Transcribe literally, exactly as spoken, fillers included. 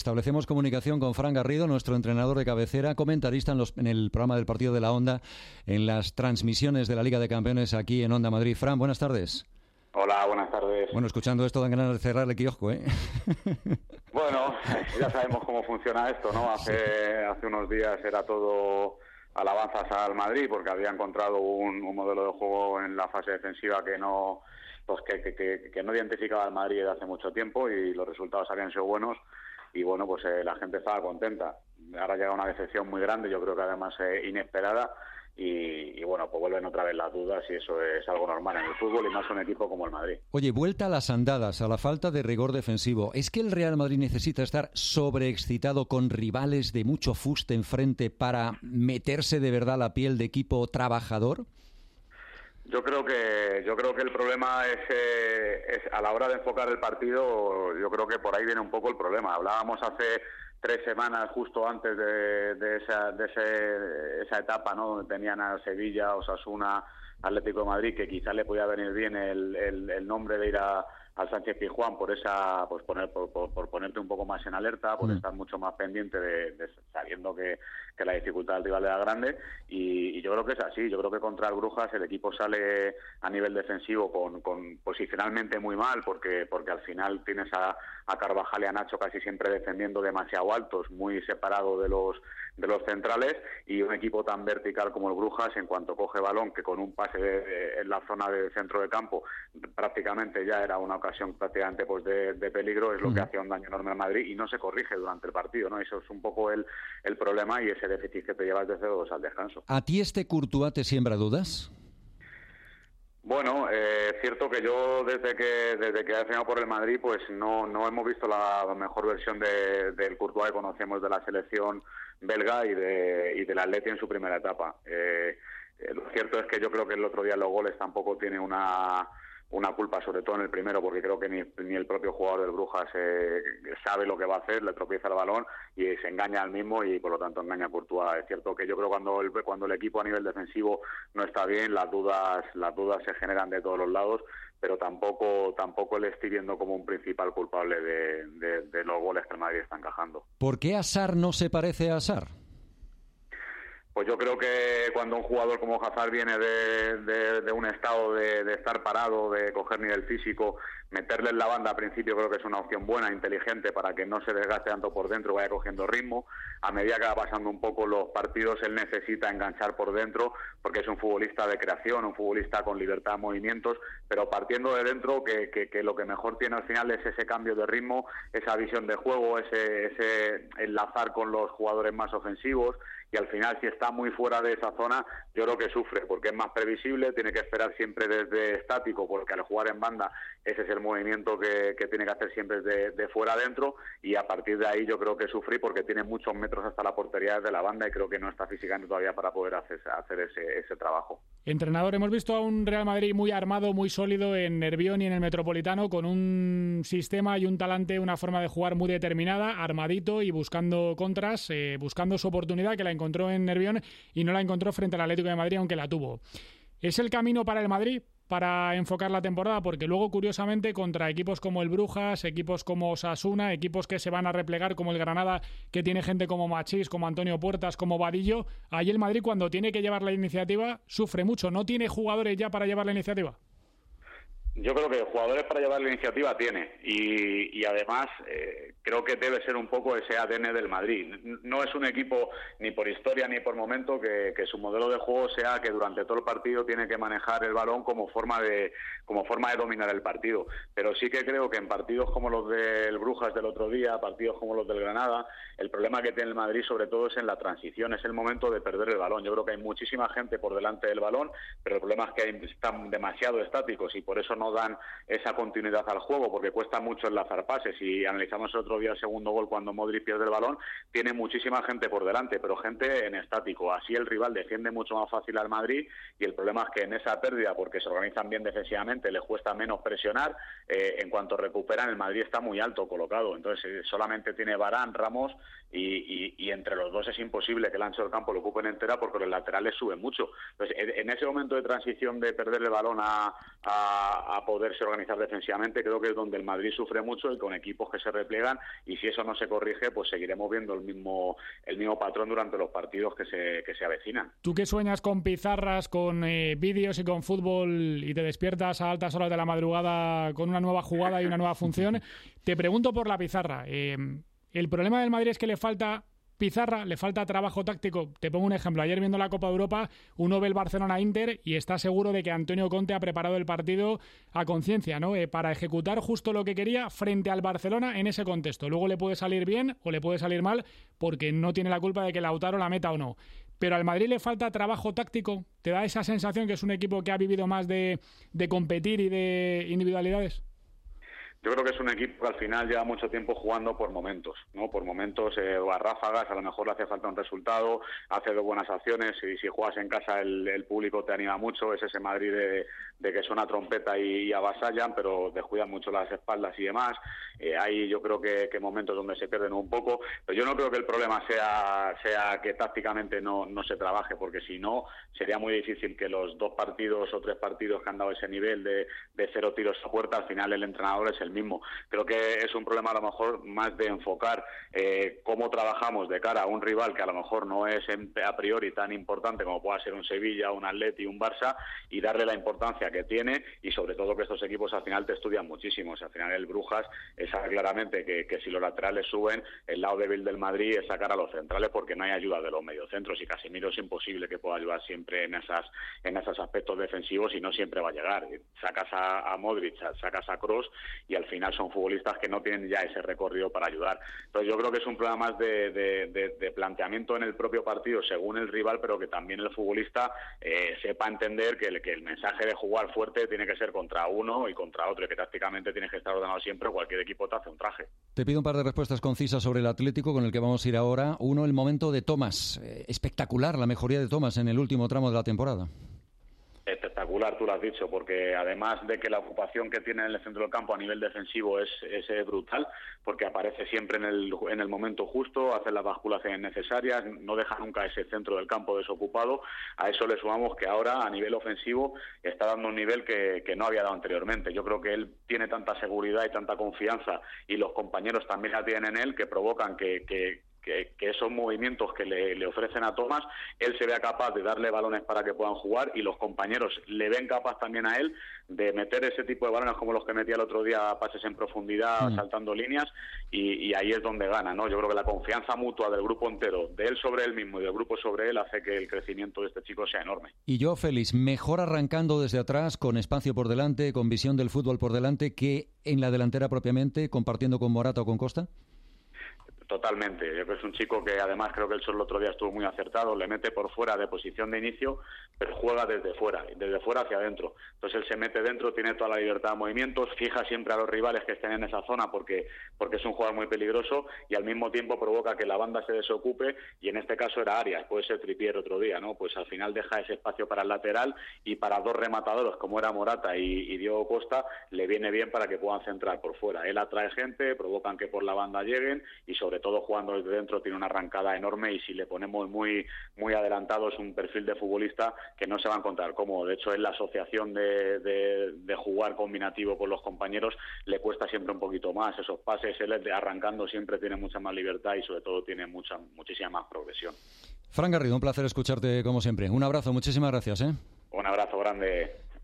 Establecemos comunicación con Fran Garrido, nuestro entrenador de cabecera, comentarista en, los, en el programa del Partido de la Onda, en las transmisiones de la Liga de Campeones aquí en Onda Madrid. Fran, buenas tardes. Hola, buenas tardes. Bueno, escuchando esto dan ganas de cerrar el kiosco, ¿eh? Bueno, ya sabemos cómo funciona esto, ¿no? Hace, sí. hace unos días era todo alabanzas al Madrid porque había encontrado un, un modelo de juego en la fase defensiva que no, pues que, que, que, que no identificaba al Madrid desde hace mucho tiempo y los resultados habían sido buenos. Y bueno, pues eh, la gente estaba contenta. Ahora llega una decepción muy grande, yo creo que además eh, inesperada, y, y bueno, pues vuelven otra vez las dudas y eso es algo normal en el fútbol y más un equipo como el Madrid. Oye, vuelta a las andadas, a la falta de rigor defensivo. ¿Es que el Real Madrid necesita estar sobreexcitado con rivales de mucho fuste enfrente para meterse de verdad la piel de equipo trabajador? Yo creo que yo creo que el problema es, eh, es a la hora de enfocar el partido. Yo creo que por ahí viene un poco el problema. Hablábamos hace tres semanas, justo antes de, de esa de ese, esa etapa, ¿no? Donde tenían a Sevilla, Osasuna, Atlético de Madrid, que quizás le podía venir bien el, el, el nombre de ir a al Sánchez-Pizjuán por esa, pues poner, por, por, por ponerte un poco más en alerta, por mm. estar mucho más pendiente de, de sabiendo que, que la dificultad del rival era grande, y, y yo creo que es así. Yo creo que contra el Brujas el equipo sale a nivel defensivo con, con posicionalmente muy mal, porque porque al final tienes a, a Carvajal y a Nacho casi siempre defendiendo demasiado altos, muy separado de los de los centrales, y un equipo tan vertical como el Brujas, en cuanto coge balón, que con un pase de, de, en la zona de centro de campo prácticamente ya era una ocasión prácticamente pues de, de peligro, es lo que hacía un daño enorme al Madrid y no se corrige durante el partido, ¿no? Eso es un poco el, el problema y ese déficit que te llevas desde dos al descanso. ¿A ti este Courtois te siembra dudas? Bueno, es eh, cierto que yo desde que desde que he firmado por el Madrid, pues no no hemos visto la mejor versión de, del Courtois que conocemos de la selección belga y de y del Atleti en su primera etapa. Eh, eh, lo cierto es que yo creo que el otro día los goles tampoco tiene una una culpa, sobre todo en el primero, porque creo que ni, ni el propio jugador del Brujas eh, sabe lo que va a hacer, le tropieza el balón y se engaña al mismo y por lo tanto engaña a Courtois. Es cierto que yo creo que cuando el, cuando el equipo a nivel defensivo no está bien, las dudas las dudas se generan de todos los lados, pero tampoco tampoco le estoy viendo como un principal culpable de, de, de los goles que el Madrid está encajando. ¿Por qué Hazard no se parece a Hazard? Pues yo creo que cuando un jugador como Hazard viene de, de, de un estado de, de estar parado, de coger nivel físico, meterle en la banda al principio creo que es una opción buena, inteligente, para que no se desgaste tanto por dentro, vaya cogiendo ritmo. A medida que va pasando un poco los partidos, él necesita enganchar por dentro, porque es un futbolista de creación, un futbolista con libertad de movimientos, pero partiendo de dentro, que, que, que lo que mejor tiene al final es ese cambio de ritmo, esa visión de juego, ese, ese enlazar con los jugadores más ofensivos, y al final si está muy fuera de esa zona yo creo que sufre porque es más previsible, tiene que esperar siempre desde estático porque al jugar en banda ese es el movimiento que, que tiene que hacer siempre desde de fuera adentro, y a partir de ahí yo creo que sufre porque tiene muchos metros hasta la portería desde la banda y creo que no está físicamente todavía para poder hacer, hacer ese, ese trabajo. Entrenador, hemos visto a un Real Madrid muy armado, muy sólido en Nervión y en el Metropolitano, con un sistema y un talante, una forma de jugar muy determinada, armadito y buscando contras, eh, buscando su oportunidad, que la encontró en Nervión y no la encontró frente al Atlético de Madrid, aunque la tuvo. ¿Es el camino para el Madrid para enfocar la temporada? Porque luego, curiosamente, contra equipos como el Brujas, equipos como Osasuna, equipos que se van a replegar como el Granada, que tiene gente como Machís, como Antonio Puertas, como Vadillo, ahí el Madrid, cuando tiene que llevar la iniciativa, sufre mucho. ¿No tiene jugadores ya para llevar la iniciativa? Yo creo que jugadores para llevar la iniciativa tiene y, y además eh, creo que debe ser un poco ese A D N del Madrid. No es un equipo ni por historia ni por momento que, que su modelo de juego sea que durante todo el partido tiene que manejar el balón como forma de como forma de dominar el partido. Pero sí que creo que en partidos como los del Brujas del otro día, partidos como los del Granada, el problema que tiene el Madrid sobre todo es en la transición, es el momento de perder el balón. Yo creo que hay muchísima gente por delante del balón, pero el problema es que hay, están demasiado estáticos y por eso no dan esa continuidad al juego, porque cuesta mucho enlazar pases. Si analizamos el otro día el segundo gol cuando Modric pierde el balón, tiene muchísima gente por delante, pero gente en estático. Así el rival defiende mucho más fácil al Madrid y el problema es que en esa pérdida, porque se organizan bien defensivamente, les cuesta menos presionar. Eh, en cuanto recuperan, el Madrid está muy alto colocado, entonces eh, solamente tiene Varane, Ramos y, y, y entre los dos es imposible que el ancho del campo lo ocupen entera porque los laterales suben mucho. Entonces en, en ese momento de transición de perder el balón a, a a, a poderse organizar defensivamente. Creo que es donde el Madrid sufre mucho y con equipos que se replegan, y si eso no se corrige, pues seguiremos viendo el mismo el mismo patrón durante los partidos que se, que se avecinan. Tú que sueñas con pizarras, con eh, vídeos y con fútbol y te despiertas a altas horas de la madrugada con una nueva jugada y una nueva función, te pregunto por la pizarra. Eh, el problema del Madrid es que le falta pizarra, le falta trabajo táctico. Te pongo un ejemplo. Ayer viendo la Copa de Europa, uno ve el Barcelona-Inter y está seguro de que Antonio Conte ha preparado el partido a conciencia, ¿no? Eh, para ejecutar justo lo que quería frente al Barcelona en ese contexto. Luego le puede salir bien o le puede salir mal porque no tiene la culpa de que Lautaro la meta o no. Pero al Madrid le falta trabajo táctico. ¿Te da esa sensación que es un equipo que ha vivido más de, de competir y de individualidades? Yo creo que es un equipo que al final lleva mucho tiempo jugando por momentos, ¿no? Por momentos eh, o a ráfagas, a lo mejor le hace falta un resultado, hace dos buenas acciones, y si juegas en casa el, el público te anima mucho, es ese Madrid de, de que suena trompeta y, y avasallan, pero descuidan mucho las espaldas y demás. Eh, hay yo creo que, que momentos donde se pierden un poco, pero yo no creo que el problema sea sea que tácticamente no, no se trabaje, porque si no, sería muy difícil que los dos partidos o tres partidos que han dado ese nivel de, de cero tiros a puerta, al final el entrenador es el mismo. Creo que es un problema a lo mejor más de enfocar eh, cómo trabajamos de cara a un rival que a lo mejor no es en, a priori tan importante como pueda ser un Sevilla, un Atleti, un Barça, y darle la importancia que tiene, y sobre todo que estos equipos al final te estudian muchísimo. O sea, al final el Brujas sabe claramente que, que si los laterales suben, el lado débil del Madrid es sacar a los centrales, porque no hay ayuda de los mediocentros, y Casemiro es imposible que pueda ayudar siempre en esas en esos aspectos defensivos, y no siempre va a llegar. Sacas a, a Modric, sacas a Kroos, y al final son futbolistas que no tienen ya ese recorrido para ayudar. Entonces yo creo que es un problema más de, de, de, de planteamiento en el propio partido según el rival, pero que también el futbolista eh, sepa entender que el, que el mensaje de jugar fuerte tiene que ser contra uno y contra otro, y que tácticamente tienes que estar ordenado siempre. Cualquier equipo te hace un traje. Te pido un par de respuestas concisas sobre el Atlético, con el que vamos a ir ahora. Uno, el momento de Thomas. Eh, espectacular la mejoría de Thomas en el último tramo de la temporada. Espectacular, tú lo has dicho, porque además de que la ocupación que tiene en el centro del campo a nivel defensivo es, es brutal, porque aparece siempre en el, en el momento justo, hace las basculaciones necesarias, no deja nunca ese centro del campo desocupado. A eso le sumamos que ahora a nivel ofensivo está dando un nivel que, que no había dado anteriormente. Yo creo que él tiene tanta seguridad y tanta confianza, y los compañeros también la tienen en él, que provocan que... que Que, que esos movimientos que le, le ofrecen a Thomas, él se vea capaz de darle balones para que puedan jugar, y los compañeros le ven capaz también a él de meter ese tipo de balones como los que metía el otro día, pases en profundidad, mm. saltando líneas, y, y ahí es donde gana, ¿no? Yo creo que la confianza mutua del grupo entero, de él sobre él mismo y del grupo sobre él, hace que el crecimiento de este chico sea enorme. Y yo, Félix, mejor arrancando desde atrás, con espacio por delante, con visión del fútbol por delante, que en la delantera propiamente, compartiendo con Morata o con Costa. Totalmente. Yo creo que es un chico que además creo que el solo otro día estuvo muy acertado, le mete por fuera de posición de inicio, pero juega desde fuera, desde fuera hacia adentro. Entonces él se mete dentro, tiene toda la libertad de movimientos, fija siempre a los rivales que estén en esa zona porque, porque es un jugador muy peligroso, y al mismo tiempo provoca que la banda se desocupe, y en este caso era Arias, puede ser Trippier otro día, ¿no? Pues al final deja ese espacio para el lateral, y para dos rematadores como era Morata y, y Diego Costa, le viene bien para que puedan centrar por fuera. Él atrae gente, provocan que por la banda lleguen, y sobre todo jugando desde dentro tiene una arrancada enorme, y si le ponemos muy muy adelantado es un perfil de futbolista que no se va a encontrar cómodo. De hecho, en la asociación de, de, de jugar combinativo con los compañeros le cuesta siempre un poquito más esos pases. Él arrancando siempre tiene mucha más libertad, y sobre todo tiene mucha muchísima más progresión. Fran Garrido, un placer escucharte como siempre. Un abrazo, muchísimas gracias, ¿eh? Un abrazo grande.